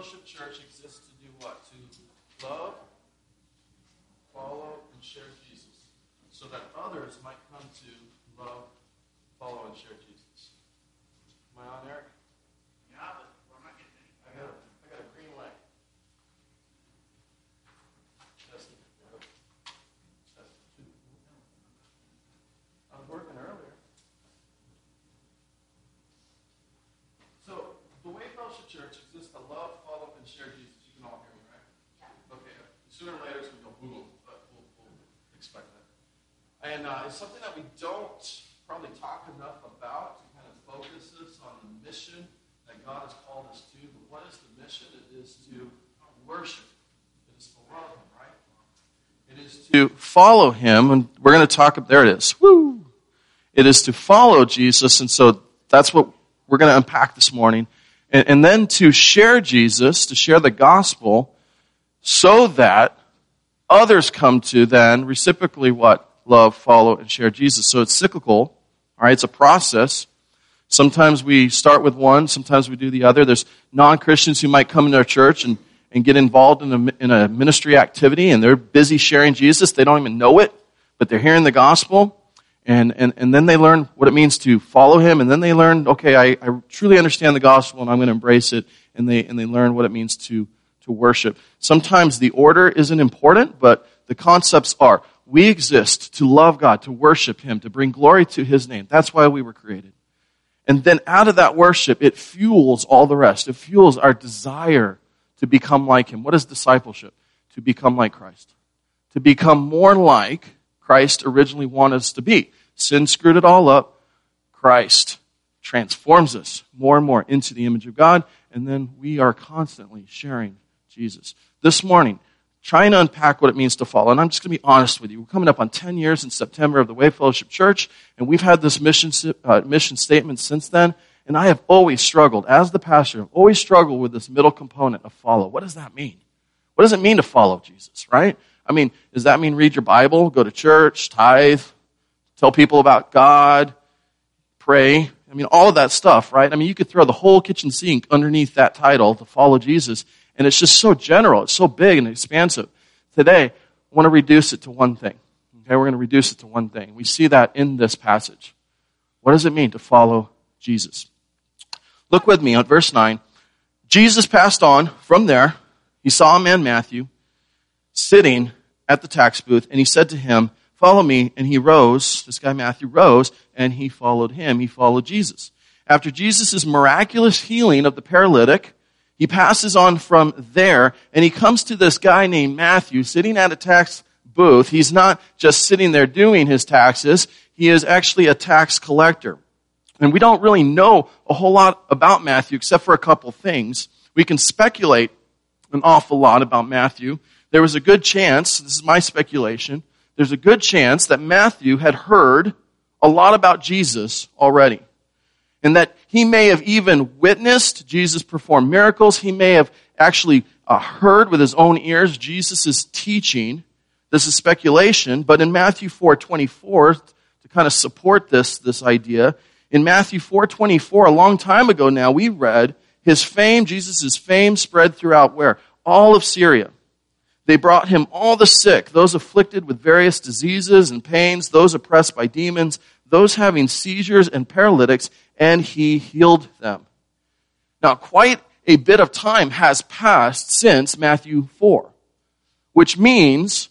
Fellowship Church exists to do what? To love, follow, and share Jesus, so that others might come to love, follow, and share Jesus. Am I on, Eric? Yeah, but we're not getting anything. I got a green light. Testing. Testing. I was working earlier. So, the way Fellowship Church exists to love, follow, and share Jesus. You can all hear me, right? Yeah. Okay. Sooner or later it's going to go boom, but we'll expect that. And it's something that we don't probably talk enough about to kind of focus us on the mission that God has called us to. But what is the mission? It is to worship. It is to love Him, right? It is to follow Him, and we're going to talk. There it is. Woo! It is to follow Jesus, and so that's what we're going to unpack this morning. And then to share Jesus, to share the gospel, so that others come to then reciprocally what? Love, follow, and share Jesus. So it's cyclical. All right, it's a process. Sometimes we start with one, sometimes we do the other. There's non-Christians who might come into our church and get involved in a ministry activity, and they're busy sharing Jesus. They don't even know it, but they're hearing the gospel. And then they learn what it means to follow Him, and then they learn, okay, I truly understand the gospel, and I'm going to embrace it, and they learn what it means to worship. Sometimes the order isn't important, but the concepts are. We exist to love God, to worship Him, to bring glory to His name. That's why we were created. And then out of that worship, it fuels all the rest. It fuels our desire to become like Him. What is discipleship? To become like Christ. To become more like Christ originally wanted us to be. Sin screwed it all up. Christ transforms us more and more into the image of God, and then we are constantly sharing Jesus. This morning, trying to unpack what it means to follow, and I'm just going to be honest with you. We're coming up on 10 years in September of the Way Fellowship Church, and we've had this mission statement since then, and I have always struggled, as the pastor, I've always struggled with this middle component of follow. What does that mean? What does it mean to follow Jesus, right? I mean, does that mean read your Bible, go to church, tithe, tell people about God, pray? I mean, all of that stuff, right? I mean, you could throw the whole kitchen sink underneath that title, to follow Jesus, and it's just so general, it's so big and expansive. Today, I want to reduce it to one thing. Okay, we're going to reduce it to one thing. We see that in this passage. What does it mean to follow Jesus? Look with me at verse 9. Jesus passed on from there. He saw a man, Matthew, sitting at the tax booth, and he said to him, "Follow me." And he rose, this guy Matthew rose, and he followed him. He followed Jesus. After Jesus' miraculous healing of the paralytic, he passes on from there, and he comes to this guy named Matthew sitting at a tax booth. He's not just sitting there doing his taxes. He is actually a tax collector. And we don't really know a whole lot about Matthew except for a couple things. We can speculate an awful lot about Matthew. There was a good chance, this is my speculation, there's a good chance that Matthew had heard a lot about Jesus already. And that he may have even witnessed Jesus perform miracles. He may have actually heard with his own ears Jesus' teaching. This is speculation, but in Matthew 4:24, to kind of support this idea, in Matthew 4:24, a long time ago now, we read his fame, Jesus' fame spread throughout where? All of Syria. They brought him all the sick, those afflicted with various diseases and pains, those oppressed by demons, those having seizures and paralytics, and he healed them. Now, quite a bit of time has passed since Matthew 4, which means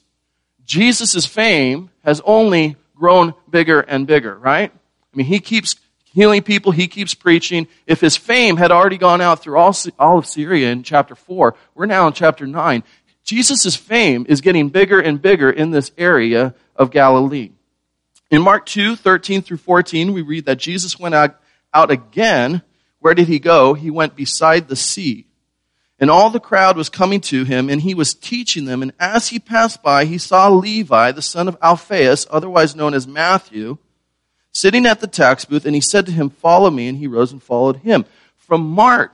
Jesus' fame has only grown bigger and bigger, right? I mean, he keeps healing people, he keeps preaching. If his fame had already gone out through all of Syria in chapter 4, we're now in chapter 9. Jesus' fame is getting bigger and bigger in this area of Galilee. In Mark 2:13 through 14, we read that Jesus went out again. Where did he go? He went beside the sea. And all the crowd was coming to him, and he was teaching them. And as he passed by, he saw Levi, the son of Alphaeus, otherwise known as Matthew, sitting at the tax booth, and he said to him, "Follow me," and he rose and followed him. From Mark,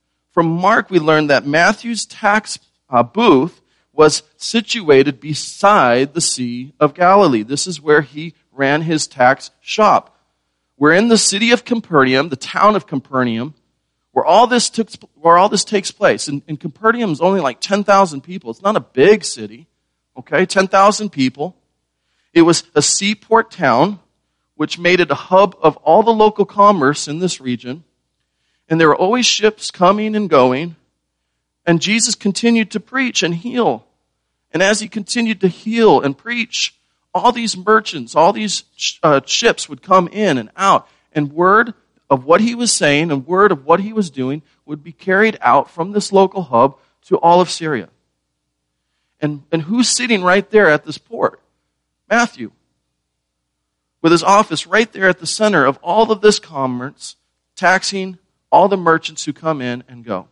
we learned that Matthew's tax booth was situated beside the Sea of Galilee. This is where he ran his tax shop. We're in the city of Capernaum, the town of Capernaum, where all this takes place. And Capernaum is only like 10,000 people. It's not a big city, okay? 10,000 people. It was a seaport town, which made it a hub of all the local commerce in this region. And there were always ships coming and going. And Jesus continued to preach and heal. And as he continued to heal and preach, all these merchants, all these ships would come in and out. And word of what he was saying and word of what he was doing would be carried out from this local hub to all of Syria. And who's sitting right there at this port? Matthew, with his office right there at the center of all of this commerce, taxing all the merchants who come in and go.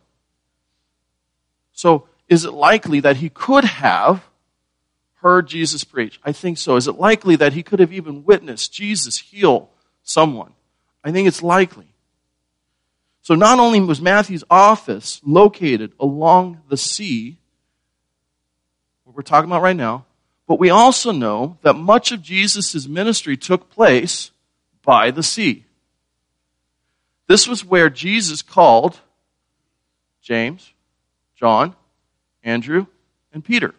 So, is it likely that he could have heard Jesus preach? I think so. Is it likely that he could have even witnessed Jesus heal someone? I think it's likely. So not only was Matthew's office located along the sea, what we're talking about right now, but we also know that much of Jesus' ministry took place by the sea. This was where Jesus called James, John, Andrew, and Peter.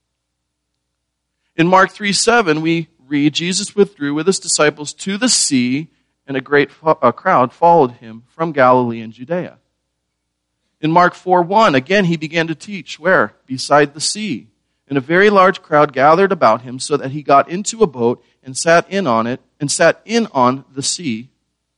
In Mark 3:7, we read, Jesus withdrew with his disciples to the sea, and a great crowd followed him from Galilee and Judea. In Mark 4:1, again he began to teach. Where? Beside the sea. And a very large crowd gathered about him, so that he got into a boat and sat in it on the sea,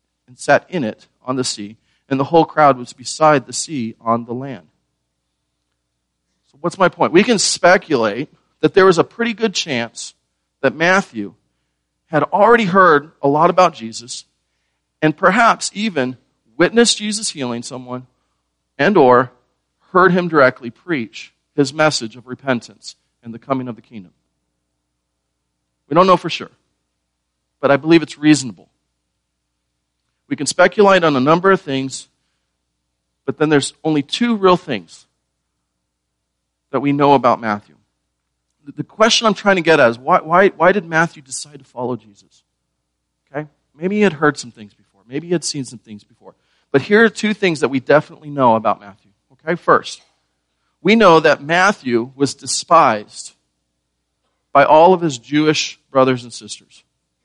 and the whole crowd was beside the sea on the land. So what's my point? We can speculate that there was a pretty good chance that Matthew had already heard a lot about Jesus, and perhaps even witnessed Jesus healing someone, and or heard him directly preach his message of repentance and the coming of the kingdom. We don't know for sure, but I believe it's reasonable. We can speculate on a number of things, but then there's only two real things that we know about Matthew. The question I'm trying to get at is why did Matthew decide to follow Jesus? Okay? Maybe he had heard some things before. Maybe he had seen some things before. But here are two things that we definitely know about Matthew. Okay? First, we know that Matthew was despised by all of his Jewish brothers and sisters.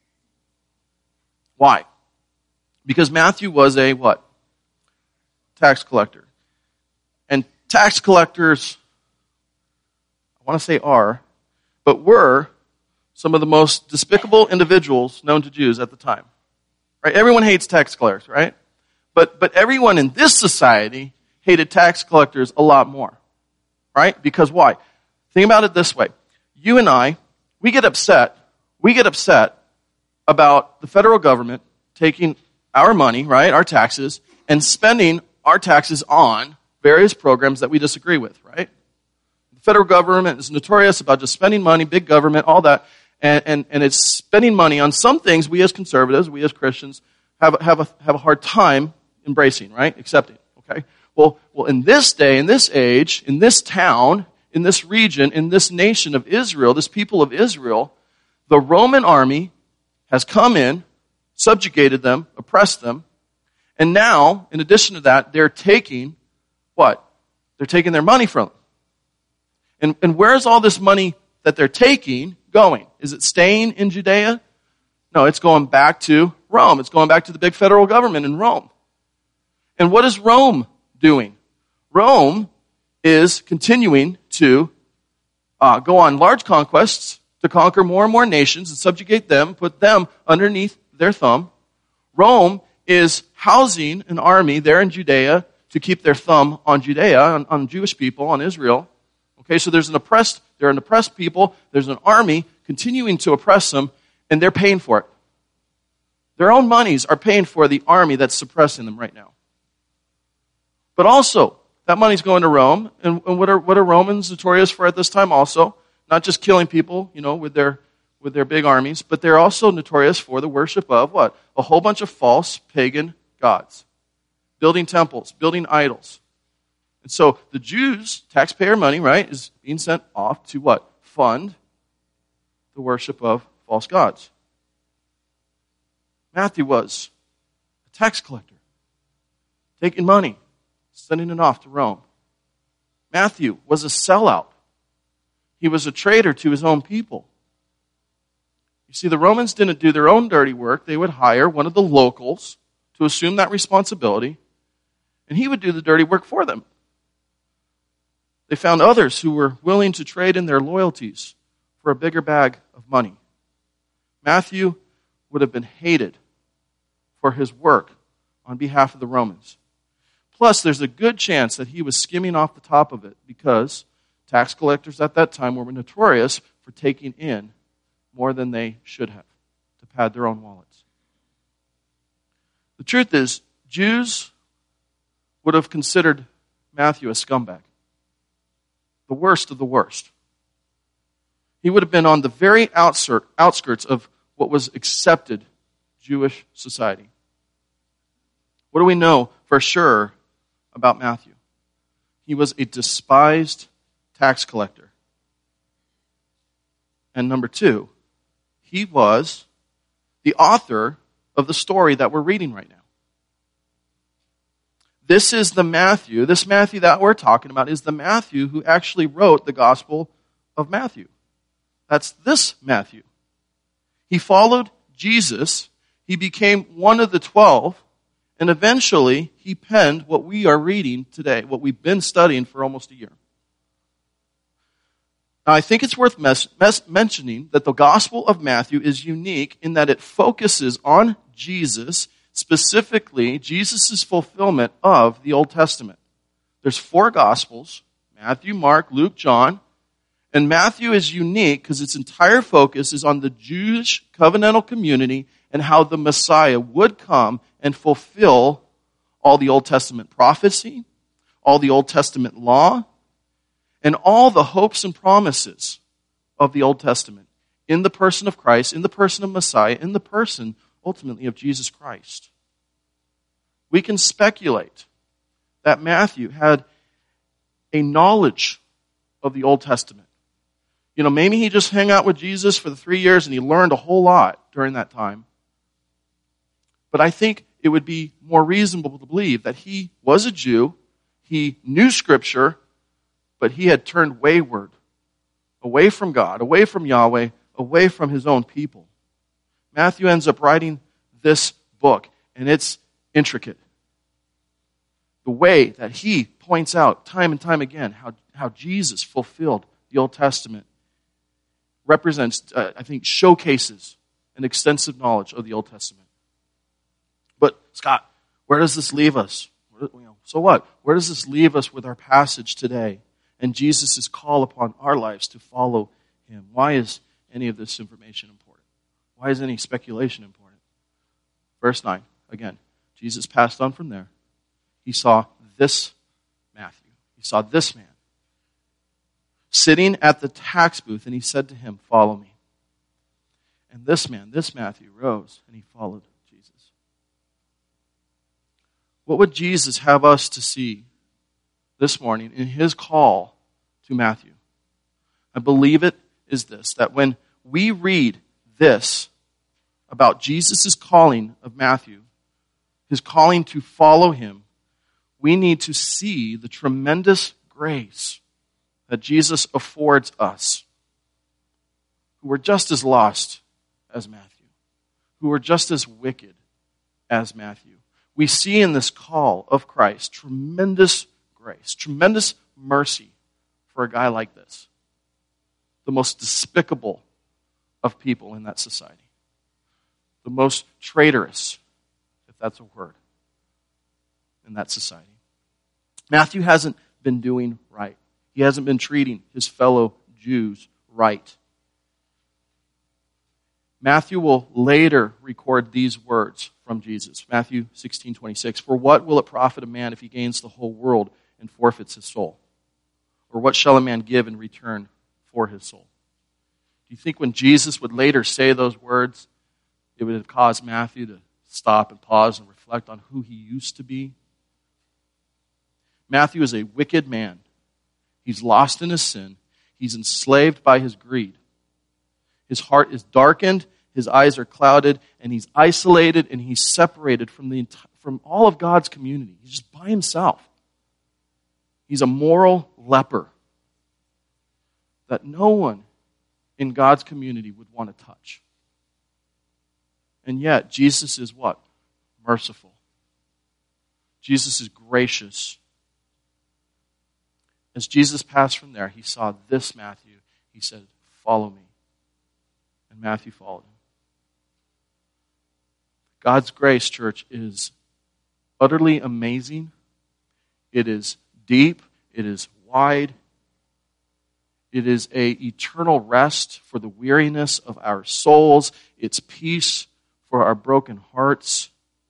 Why? Because Matthew was a what? Tax collector. And tax collectors, I want to say are, but were some of the most despicable individuals known to Jews at the time. Right? Everyone hates tax collectors, right? But everyone in this society hated tax collectors a lot more. Right? Because why? Think about it this way. You and I, we get upset about the federal government taking our money, right, our taxes, and spending our taxes on various programs that we disagree with, right? The federal government is notorious about just spending money, big government, all that, and it's spending money on some things we as conservatives, we as Christians, have a hard time embracing, right, accepting, okay? Well, in this day, in this age, in this town, in this region, in this nation of Israel, this people of Israel, the Roman army has come in, subjugated them, oppressed them, and now, in addition to that, they're taking what? They're taking their money from them. And where's all this money that they're taking going? Is it staying in Judea? No, it's going back to Rome. It's going back to the big federal government in Rome. And what is Rome doing? Rome is continuing to go on large conquests to conquer more and more nations and subjugate them, put them underneath their thumb. Rome is housing an army there in Judea to keep their thumb on Judea, on Jewish people, on Israel. Okay, so they're an oppressed people, there's an army continuing to oppress them, and they're paying for it. Their own monies are paying for the army that's suppressing them right now. But also, that money's going to Rome, and what are Romans notorious for at this time also? Not just killing people, with their big armies, but they're also notorious for the worship of what? A whole bunch of false pagan gods. Building temples, building idols. And so the Jews, taxpayer money, right, is being sent off to what? Fund the worship of false gods. Matthew was a tax collector, taking money sending it off to Rome. Matthew was a sellout. He was a traitor to his own people. You see, the Romans didn't do their own dirty work. They would hire one of the locals to assume that responsibility, and he would do the dirty work for them. They found others who were willing to trade in their loyalties for a bigger bag of money. Matthew would have been hated for his work on behalf of the Romans. Plus, there's a good chance that he was skimming off the top of it because tax collectors at that time were notorious for taking in more than they should have to pad their own wallets. The truth is, Jews would have considered Matthew a scumbag, the worst of the worst. He would have been on the very outskirts of what was accepted Jewish society. What do we know for sure about Matthew? He was a despised tax collector. And number two, he was the author of the story that we're reading right now. This Matthew that we're talking about is the Matthew who actually wrote the Gospel of Matthew. That's this Matthew. He followed Jesus. He became one of the 12. And eventually, he penned what we are reading today, what we've been studying for almost a year. Now, I think it's worth mentioning that the Gospel of Matthew is unique in that it focuses on Jesus, specifically Jesus' fulfillment of the Old Testament. There's 4 Gospels, Matthew, Mark, Luke, John, and Matthew is unique because its entire focus is on the Jewish covenantal community and how the Messiah would come and fulfill all the Old Testament prophecy, all the Old Testament law, and all the hopes and promises of the Old Testament in the person of Christ, in the person of Messiah, in the person, ultimately, of Jesus Christ. We can speculate that Matthew had a knowledge of the Old Testament. Maybe he just hung out with Jesus for the 3 years and he learned a whole lot during that time. But I think it would be more reasonable to believe that he was a Jew, he knew Scripture, but he had turned wayward, away from God, away from Yahweh, away from his own people. Matthew ends up writing this book, and it's intricate. The way that he points out time and time again how Jesus fulfilled the Old Testament represents, showcases an extensive knowledge of the Old Testament. But, Scott, where does this leave us? So what? Where does this leave us with our passage today and Jesus' call upon our lives to follow him? Why is any of this information important? Why is any speculation important? Verse 9, again, Jesus passed on from there. He saw this Matthew. He saw this man sitting at the tax booth, and he said to him, "Follow me." And this man, this Matthew, rose, and he followed Jesus. What would Jesus have us to see this morning in his call to Matthew? I believe it is this, that when we read this about Jesus' calling of Matthew, his calling to follow him, we need to see the tremendous grace that Jesus affords us, who are just as lost as Matthew, who are just as wicked as Matthew. We see in this call of Christ tremendous grace, tremendous mercy for a guy like this, the most despicable of people in that society, the most traitorous, if that's a word, in that society. Matthew hasn't been doing right. He hasn't been treating his fellow Jews right. Matthew will later record these words from Jesus. Matthew 16:26. For what will it profit a man if he gains the whole world and forfeits his soul? Or what shall a man give in return for his soul? Do you think when Jesus would later say those words, it would have caused Matthew to stop and pause and reflect on who he used to be? Matthew is a wicked man. He's lost in his sin. He's enslaved by his greed. His heart is darkened, his eyes are clouded, and he's isolated and he's separated from all of God's community. He's just by himself. He's a moral leper that no one in God's community would want to touch. And yet, Jesus is what? Merciful. Jesus is gracious. As Jesus passed from there, he saw this Matthew. He said, "Follow me." And Matthew followed him. God's grace, church, is utterly amazing. It is deep. It is wide. It is an eternal rest for the weariness of our souls. It's peace for our broken hearts.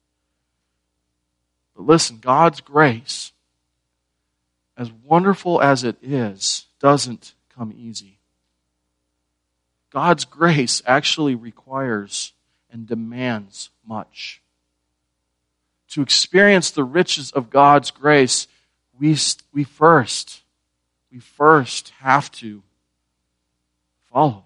But listen, God's grace, as wonderful as it is, doesn't come easy. God's grace actually requires and demands much. To experience the riches of God's grace, we first have to follow.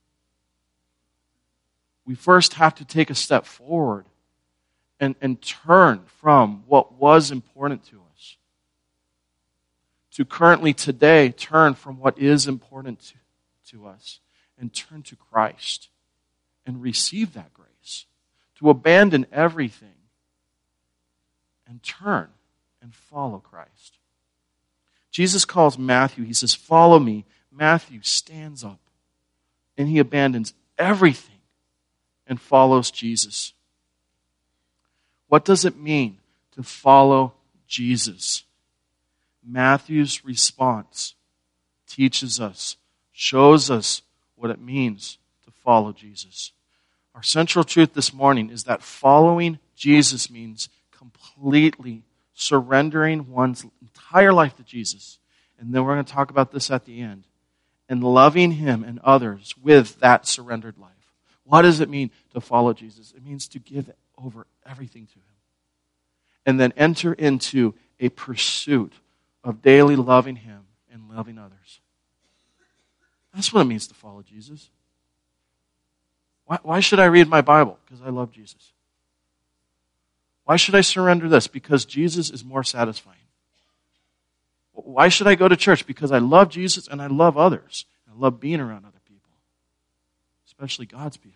We first have to take a step forward and turn from what was important to us to currently today turn from what is important to us and turn to Christ and receive that grace. To abandon everything and turn and follow Christ. Jesus calls Matthew, he says, "Follow me." Matthew stands up and he abandons everything and follows Jesus. What does it mean to follow Jesus? Matthew's response teaches us, shows us what it means to follow Jesus. Our central truth this morning is that following Jesus means completely surrendering one's entire life to Jesus. And then we're going to talk about this at the end. And loving Him and others with that surrendered life. What does it mean to follow Jesus? It means to give over everything to Him. And then enter into a pursuit of daily loving Him and loving others. That's what it means to follow Jesus. Why should I read my Bible? Because I love Jesus. Why should I surrender this? Because Jesus is more satisfying. Why should I go to church? Because I love Jesus and I love others. I love being around other people, especially God's people.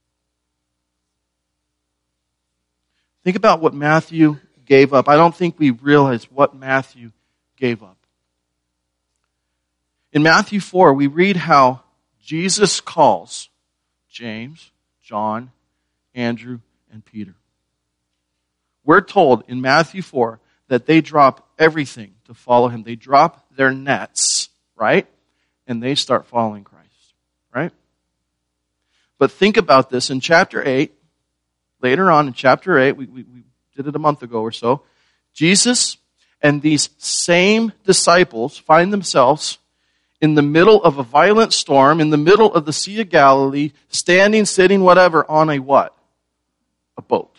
Think about what Matthew gave up. I don't think we realize what Matthew gave up. In Matthew 4, we read how Jesus calls James, John, Andrew, and Peter. We're told in Matthew 4 that they drop everything to follow Him. They drop their nets, right? And they start following Christ, right? But think about this. In chapter 8, later on in chapter 8, we did it a month ago or so, Jesus and these same disciples find themselves in the middle of a violent storm, in the middle of the Sea of Galilee, standing, sitting, whatever, on a what? A boat.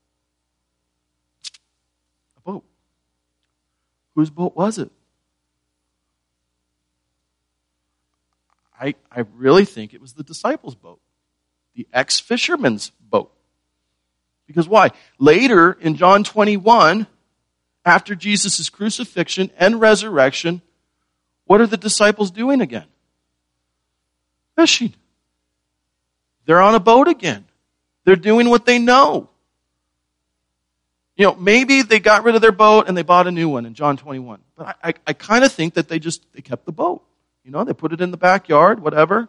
A boat. Whose boat was it? I really think it was the disciples' boat. The ex-fisherman's boat. Because why? Later in John 21, after Jesus' crucifixion and resurrection, what are the disciples doing again? Fishing. They're on a boat again. They're doing what they know. You know, maybe they got rid of their boat and they bought a new one in John 21. But I kind of think that they kept the boat. You know, they put it in the backyard, whatever.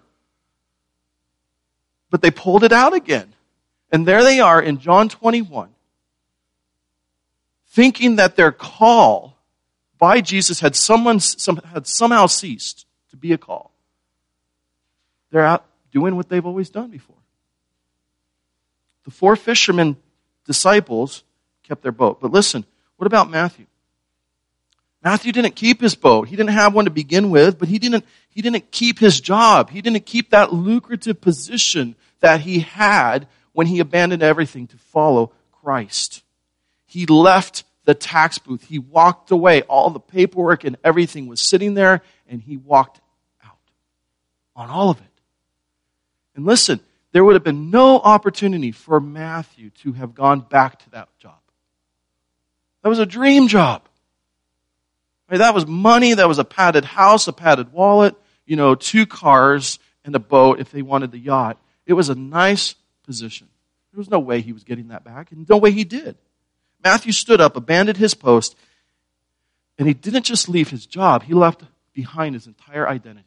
But they pulled it out again. And there they are in John 21, thinking that their call by Jesus had somehow ceased to be a call. They're out doing what they've always done before. The 4 fishermen disciples kept their boat. But listen, what about Matthew? Matthew didn't keep his boat. He didn't have one to begin with, but he didn't keep his job. He didn't keep that lucrative position that he had when he abandoned everything to follow Christ. He left the tax booth. He walked away. All the paperwork and everything was sitting there, and he walked out on all of it. And listen, there would have been no opportunity for Matthew to have gone back to that job. That was a dream job. Right, that was money, that was a padded house, a padded wallet, 2 cars and a boat if they wanted the yacht. It was a nice position. There was no way he was getting that back, and no way he did. Matthew stood up, abandoned his post, and he didn't just leave his job, he left behind his entire identity.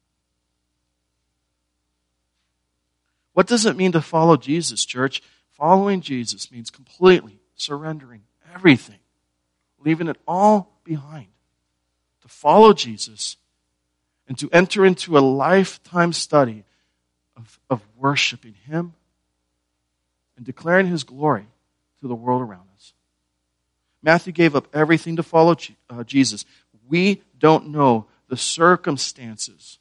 What does it mean to follow Jesus, church? Following Jesus means completely surrendering everything, leaving it all behind. To follow Jesus and to enter into a lifetime study of worshiping Him and declaring His glory to the world around us. Matthew gave up everything to follow Jesus. We don't know the circumstances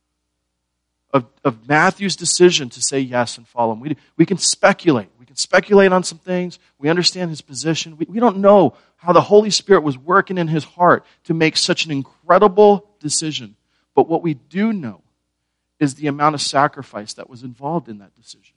of Matthew's decision to say yes and follow Him. We can speculate. We can speculate on some things. We understand his position. We don't know how the Holy Spirit was working in his heart to make such an incredible decision. But what we do know is the amount of sacrifice that was involved in that decision.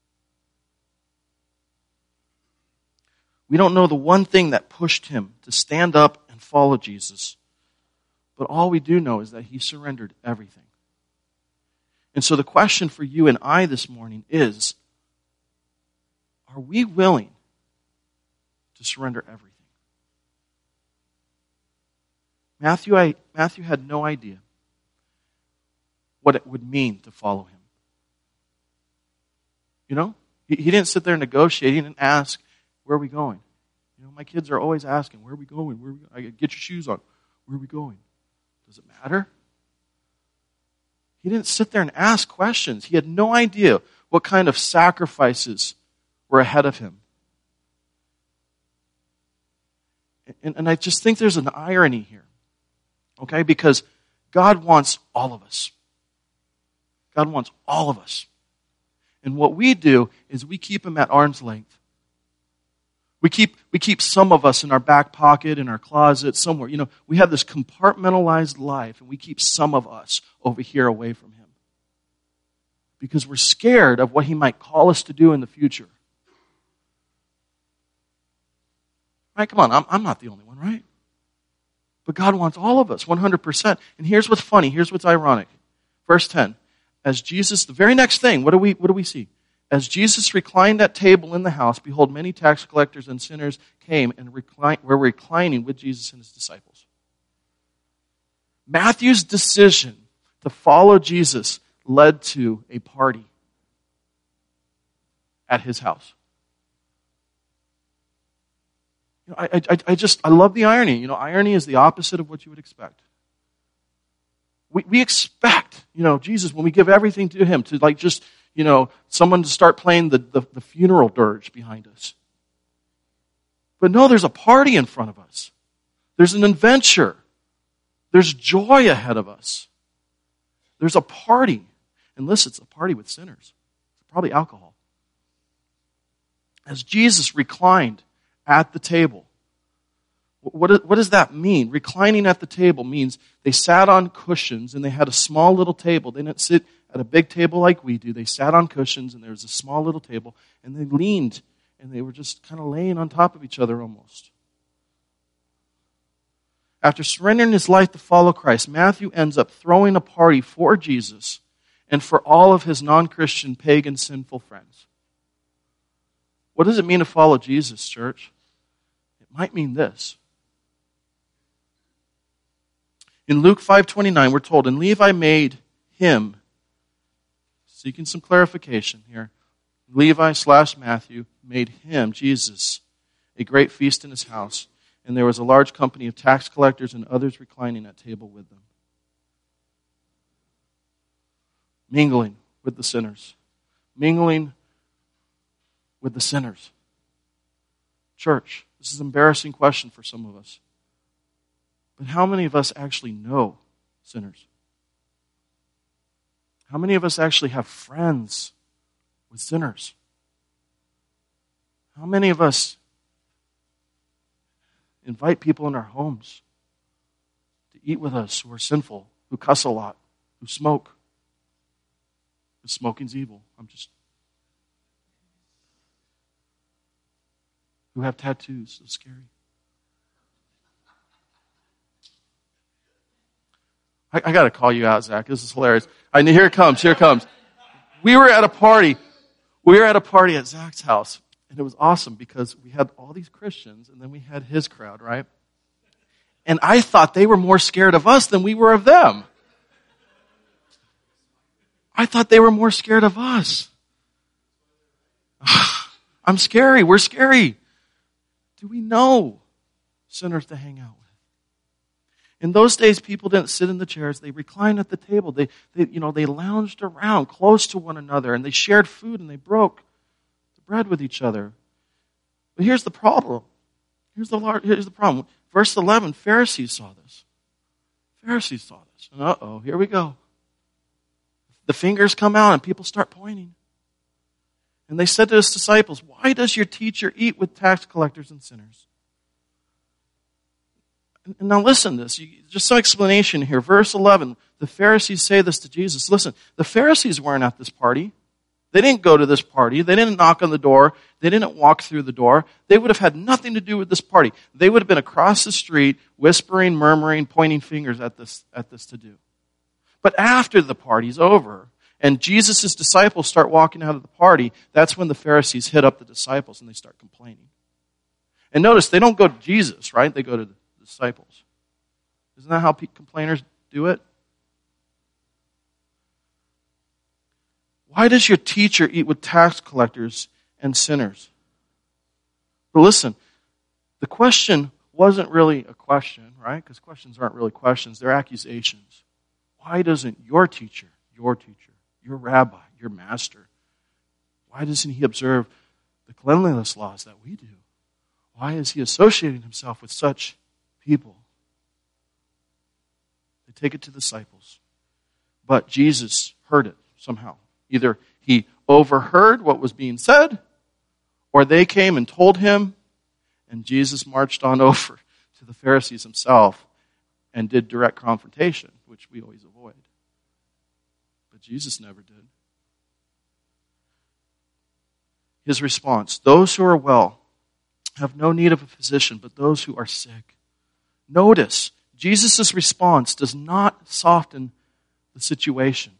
We don't know the one thing that pushed him to stand up and follow Jesus. But all we do know is that he surrendered everything. And so the question for you and I this morning is, are we willing to surrender everything? Matthew had no idea what it would mean to follow him. He didn't sit there negotiating and ask, where are we going? My kids are always asking, where are we going? I get your shoes on. Where are we going? Does it matter? He didn't sit there and ask questions. He had no idea what kind of sacrifices were ahead of him. And I just think there's an irony here. Okay? Because God wants all of us. God wants all of us. And what we do is we keep Him at arm's length. We keep some of us in our back pocket, in our closet, somewhere. We have this compartmentalized life, and we keep some of us over here away from Him. Because we're scared of what He might call us to do in the future. Right? Come on, I'm not the only one, right? But God wants all of us, 100%. And here's what's funny, here's what's ironic. Verse 10, as Jesus, the very next thing, what do we see? As Jesus reclined at table in the house, behold, many tax collectors and sinners came and were reclining with Jesus and His disciples. Matthew's decision to follow Jesus led to a party at his house. I love the irony. Irony is the opposite of what you would expect. We expect, Jesus, when we give everything to Him, to someone to start playing the funeral dirge behind us. But no, there's a party in front of us. There's an adventure. There's joy ahead of us. There's a party. And listen, it's a party with sinners. Probably alcohol. As Jesus reclined at the table, what does that mean? Reclining at the table means they sat on cushions and they had a small little table. They didn't sit at a big table like we do. They sat on cushions and there was a small little table and they leaned and they were just kind of laying on top of each other almost. After surrendering his life to follow Christ, Matthew ends up throwing a party for Jesus and for all of his non-Christian, pagan, sinful friends. What does it mean to follow Jesus, church? It might mean this. In Luke 5:29, we're told, and Levi made him, seeking some clarification here, Levi/Matthew made him, Jesus, a great feast in his house, and there was a large company of tax collectors and others reclining at table with them. Mingling with the sinners. Mingling with the sinners. Church, this is an embarrassing question for some of us. But how many of us actually know sinners? How many of us actually have friends with sinners? How many of us invite people in our homes to eat with us who are sinful, who cuss a lot, who smoke? Because smoking's evil. Who have tattoos, so scary. I got to call you out, Zach. This is hilarious. Here it comes. We were at a party at Zach's house, and it was awesome because we had all these Christians, and then we had his crowd, right? And I thought they were more scared of us than we were of them. I thought they were more scared of us. I'm scary. We're scary. Do we know sinners to hang out with? In those days, people didn't sit in the chairs. They reclined at the table. They lounged around close to one another, and they shared food, and they broke the bread with each other. But here's the problem. Here's the problem. Verse 11, Pharisees saw this. And here we go. The fingers come out, and people start pointing. And they said to his disciples, "Why does your teacher eat with tax collectors and sinners?" And now listen to this. Just some explanation here. Verse 11, the Pharisees say this to Jesus. Listen, the Pharisees weren't at this party. They didn't go to this party. They didn't knock on the door. They didn't walk through the door. They would have had nothing to do with this party. They would have been across the street, whispering, murmuring, pointing fingers at this to do. But after the party's over, and Jesus' disciples start walking out of the party, that's when the Pharisees hit up the disciples and they start complaining. And notice, they don't go to Jesus, right? They go to the disciples. Isn't that how complainers do it? Why does your teacher eat with tax collectors and sinners? But listen, the question wasn't really a question, right? Because questions aren't really questions, they're accusations. Why doesn't your teacher, your rabbi, your master, why doesn't he observe the cleanliness laws that we do? Why is he associating himself with such people? They take it to the disciples. But Jesus heard it somehow. Either he overheard what was being said, or they came and told him, and Jesus marched on over to the Pharisees himself and did direct confrontation, which we always avoid. But Jesus never did. His response, those who are well have no need of a physician, but those who are sick. Notice, Jesus' response does not soften the situation.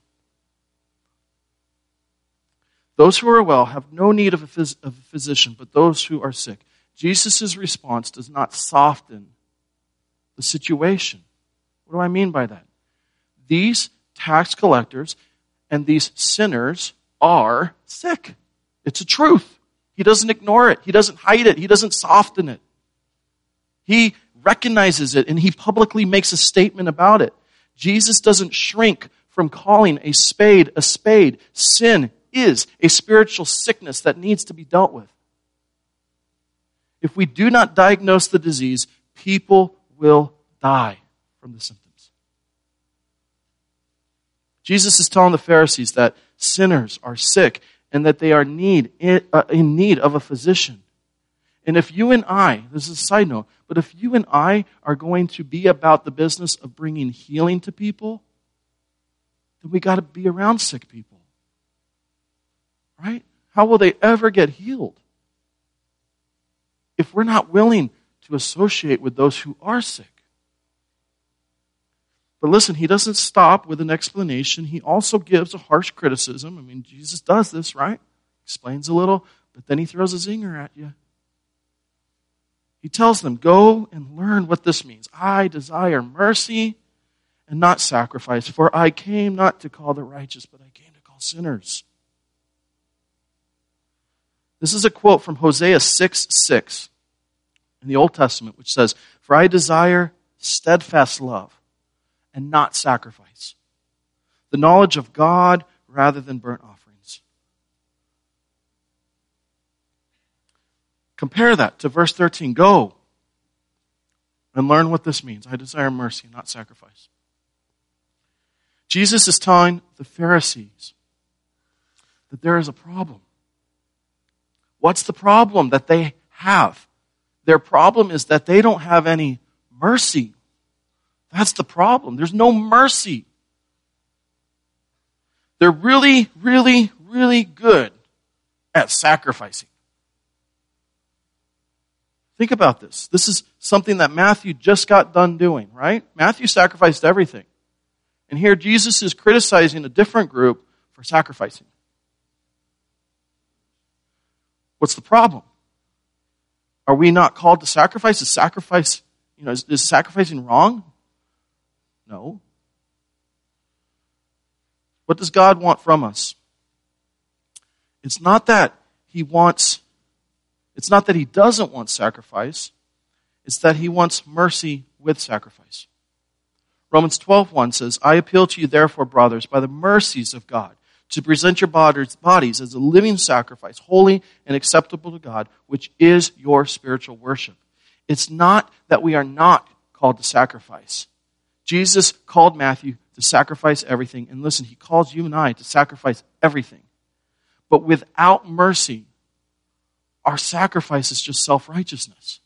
Those who are well have no need of a physician, but those who are sick. Jesus' response does not soften the situation. What do I mean by that? These tax collectors and these sinners are sick. It's a truth. He doesn't ignore it. He doesn't hide it. He doesn't soften it. He recognizes it and he publicly makes a statement about it. Jesus doesn't shrink from calling a spade a spade. Sin is a spiritual sickness that needs to be dealt with. If we do not diagnose the disease, people will die from the symptoms. Jesus is telling the Pharisees that sinners are sick and that they are in need of a physician. And if you and I, this is a side note, but if you and I are going to be about the business of bringing healing to people, then we got to be around sick people. Right? How will they ever get healed if we're not willing to associate with those who are sick? But listen, he doesn't stop with an explanation. He also gives a harsh criticism. I mean, Jesus does this, right? Explains a little, but then he throws a zinger at you. He tells them, go and learn what this means. I desire mercy and not sacrifice, for I came not to call the righteous, but I came to call sinners. This is a quote from Hosea 6:6 in the Old Testament, which says, "For I desire steadfast love and not sacrifice, the knowledge of God rather than burnt offerings." Compare that to verse 13. Go and learn what this means. I desire mercy, not sacrifice. Jesus is telling the Pharisees that there is a problem. What's the problem that they have? Their problem is that they don't have any mercy. That's the problem. There's no mercy. They're really, really, really good at sacrificing. Think about this. This is something that Matthew just got done doing, right? Matthew sacrificed everything. And here Jesus is criticizing a different group for sacrificing. What's the problem? Are we not called to sacrifice? Is sacrificing wrong? No. What does God want from us? It's not that he doesn't want sacrifice. It's that he wants mercy with sacrifice. Romans 12:1 says, I appeal to you therefore, brothers, by the mercies of God, to present your bodies as a living sacrifice, holy and acceptable to God, which is your spiritual worship. It's not that we are not called to sacrifice. Jesus called Matthew to sacrifice everything. And listen, he calls you and I to sacrifice everything. But without mercy, our sacrifice is just self-righteousness.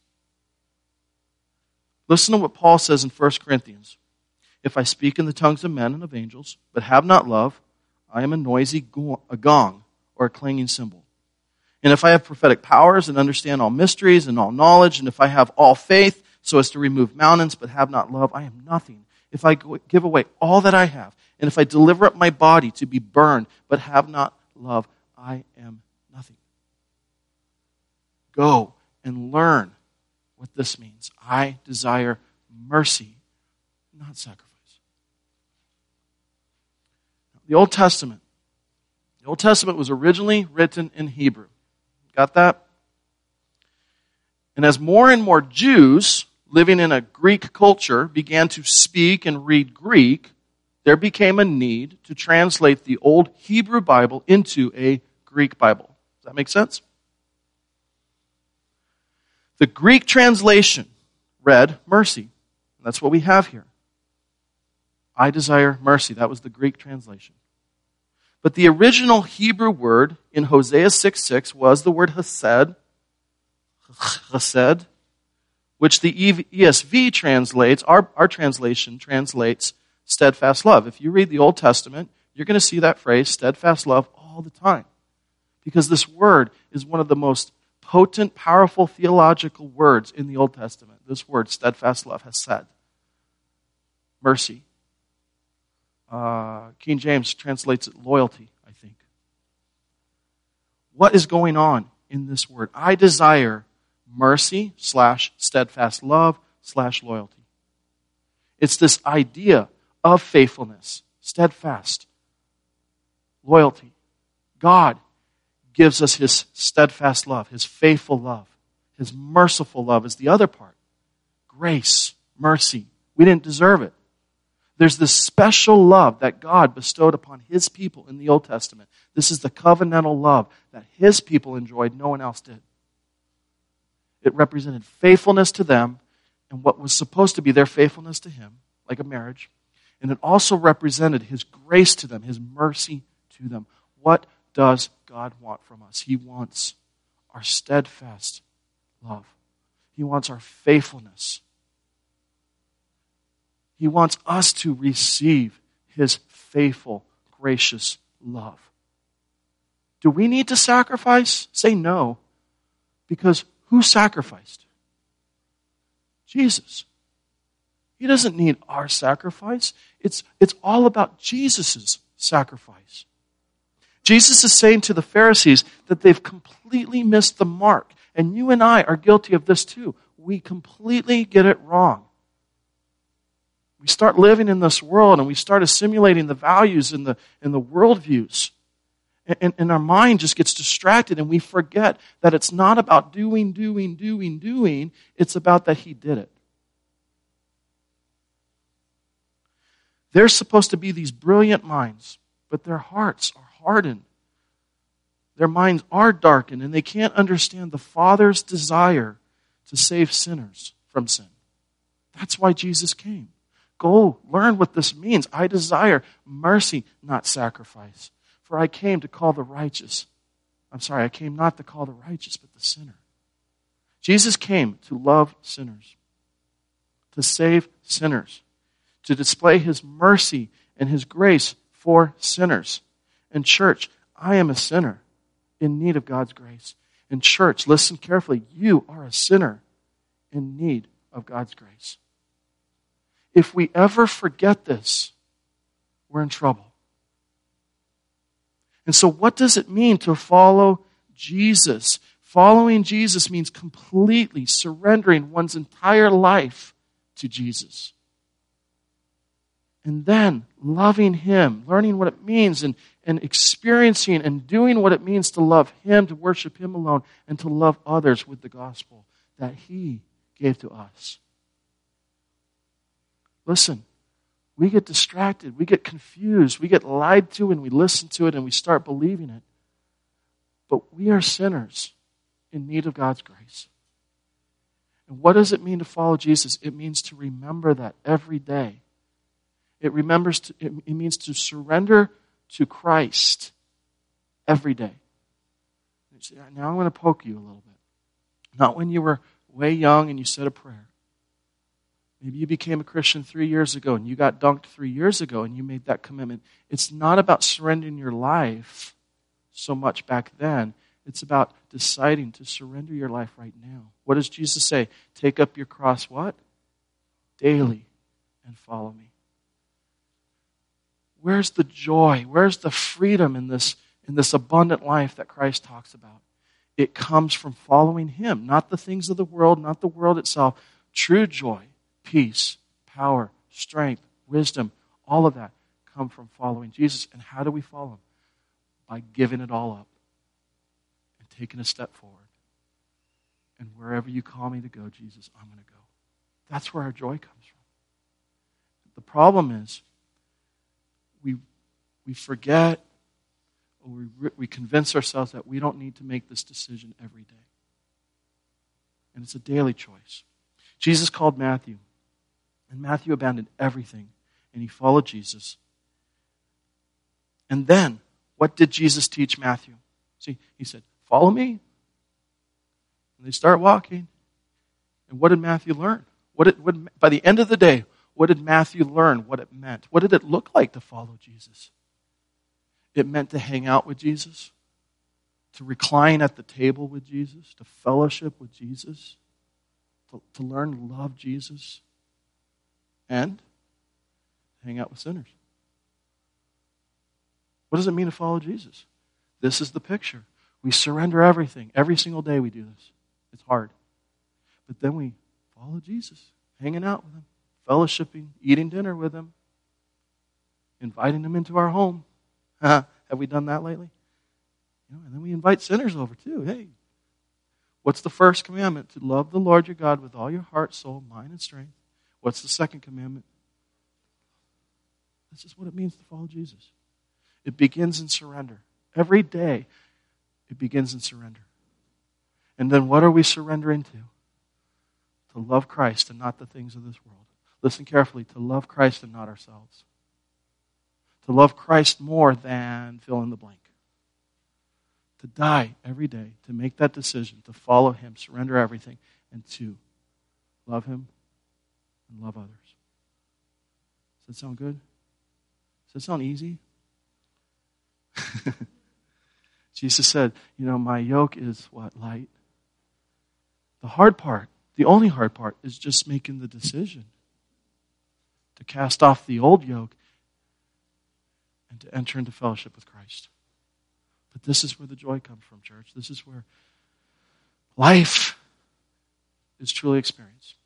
Listen to what Paul says in 1 Corinthians. If I speak in the tongues of men and of angels, but have not love, I am a noisy gong or a clanging cymbal. And if I have prophetic powers and understand all mysteries and all knowledge, and if I have all faith so as to remove mountains, but have not love, I am nothing. If I give away all that I have, and if I deliver up my body to be burned, but have not love, I am nothing. Go and learn what this means. I desire mercy, not sacrifice. The Old Testament was originally written in Hebrew. Got that? And as more and more Jews living in a Greek culture began to speak and read Greek, there became a need to translate the old Hebrew Bible into a Greek Bible. Does that make sense? The Greek translation read mercy. That's what we have here. I desire mercy. That was the Greek translation. But the original Hebrew word in Hosea 6:6 was the word chesed, which the ESV translates, our translation translates steadfast love. If you read the Old Testament, you're going to see that phrase, steadfast love, all the time. Because this word is one of the most potent, powerful theological words in the Old Testament. This word, steadfast love, hesed, mercy. King James translates it loyalty, I think. What is going on in this word? I desire mercy / steadfast love / loyalty. It's this idea of faithfulness, steadfast, loyalty. God gives us his steadfast love, his faithful love. His merciful love is the other part. Grace, mercy. We didn't deserve it. There's this special love that God bestowed upon his people in the Old Testament. This is the covenantal love that his people enjoyed, no one else did. It represented faithfulness to them and what was supposed to be their faithfulness to him, like a marriage. And it also represented his grace to them, his mercy to them. What does God want from us? He wants our steadfast love. He wants our faithfulness. He wants us to receive his faithful, gracious love. Do we need to sacrifice? Say no. Because who sacrificed? Jesus. He doesn't need our sacrifice. It's all about Jesus' sacrifice. Jesus is saying to the Pharisees that they've completely missed the mark. And you and I are guilty of this too. We completely get it wrong. We start living in this world and we start assimilating the values and the worldviews. And our mind just gets distracted and we forget that it's not about doing. It's about that he did it. They're supposed to be these brilliant minds, but their hearts are hardened. Their minds are darkened and they can't understand the Father's desire to save sinners from sin. That's why Jesus came. Go learn what this means. I desire mercy, not sacrifice. For I came to call the righteous. I came not to call the righteous, but the sinner. Jesus came to love sinners, to save sinners, to display his mercy and his grace for sinners. And church, I am a sinner in need of God's grace. And church, listen carefully, you are a sinner in need of God's grace. If we ever forget this, we're in trouble. And so what does it mean to follow Jesus? Following Jesus means completely surrendering one's entire life to Jesus. And then loving Him, learning what it means, and experiencing and doing what it means to love Him, to worship Him alone, and to love others with the gospel that He gave to us. Listen, we get distracted, we get confused, we get lied to, and we listen to it and we start believing it. But we are sinners in need of God's grace. And what does it mean to follow Jesus? It means to remember that every day. It means to surrender to Christ every day. Now I'm going to poke you a little bit. Not when you were way young and you said a prayer. Maybe you became a Christian 3 years ago and you got dunked 3 years ago and you made that commitment. It's not about surrendering your life so much back then. It's about deciding to surrender your life right now. What does Jesus say? Take up your cross, what? Daily, and follow me. Where's the joy? Where's the freedom in this abundant life that Christ talks about? It comes from following Him, not the things of the world, not the world itself. True joy, peace, power, strength, wisdom, all of that come from following Jesus. And how do we follow Him? By giving it all up and taking a step forward. And wherever you call me to go, Jesus, I'm going to go. That's where our joy comes from. The problem is we forget, or we convince ourselves that we don't need to make this decision every day. And it's a daily choice. Jesus called Matthew, and Matthew abandoned everything, and he followed Jesus. And then, what did Jesus teach Matthew? See, he said, follow me. And they start walking. And what did Matthew learn? By the end of the day, what did Matthew learn what it meant? What did it look like to follow Jesus? It meant to hang out with Jesus, to recline at the table with Jesus, to fellowship with Jesus, to learn to love Jesus, and hang out with sinners. What does it mean to follow Jesus? This is the picture. We surrender everything. Every single day we do this. It's hard. But then we follow Jesus, hanging out with Him, fellowshipping, eating dinner with Him, inviting Him into our home. Have we done that lately? And then we invite sinners over too. Hey, what's the first commandment? To love the Lord your God with all your heart, soul, mind, and strength. What's the second commandment? This is what it means to follow Jesus. It begins in surrender. Every day, it begins in surrender. And then what are we surrendering to? To love Christ and not the things of this world. Listen carefully, to love Christ and not ourselves. To love Christ more than fill in the blank. To die every day, to make that decision, to follow Him, surrender everything, and to love Him and love others. Does that sound good? Does that sound easy? Jesus said, my yoke is what? Light. The hard part, the only hard part, is just making the decision to cast off the old yoke and to enter into fellowship with Christ. But this is where the joy comes from, church. This is where life is truly experienced.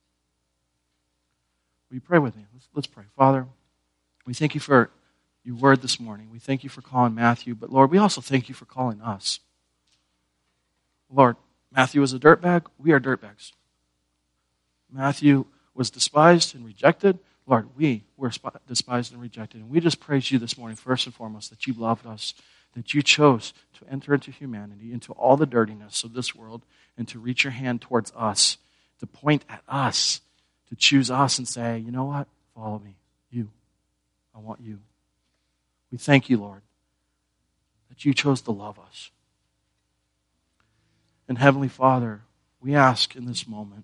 Will you pray with me? Let's pray. Father, we thank You for Your word this morning. We thank You for calling Matthew, but Lord, we also thank You for calling us. Lord, Matthew was a dirtbag. We are dirtbags. Matthew was despised and rejected. Lord, we were despised and rejected. And we just praise You this morning, first and foremost, that You loved us, that You chose to enter into humanity, into all the dirtiness of this world, and to reach Your hand towards us, to point at us, to choose us and say, you know what? Follow me. You. I want You. We thank You, Lord, that You chose to love us. And Heavenly Father, we ask in this moment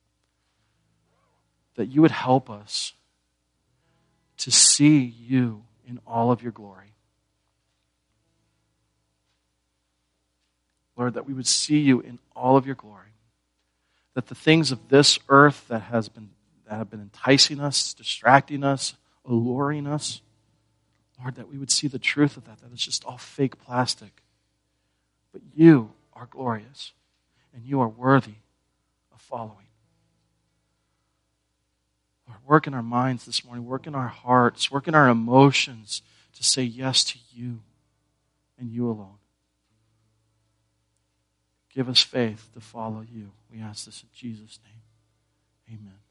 that You would help us to see You in all of Your glory. Lord, that we would see You in all of Your glory. That the things of this earth that have been enticing us, distracting us, alluring us, Lord, that we would see the truth of that it's just all fake plastic. But you are glorious, and you are worthy of following. Lord, work in our minds this morning, work in our hearts, work in our emotions to say yes to you and you alone. Give us faith to follow you. We ask this in Jesus' name. Amen.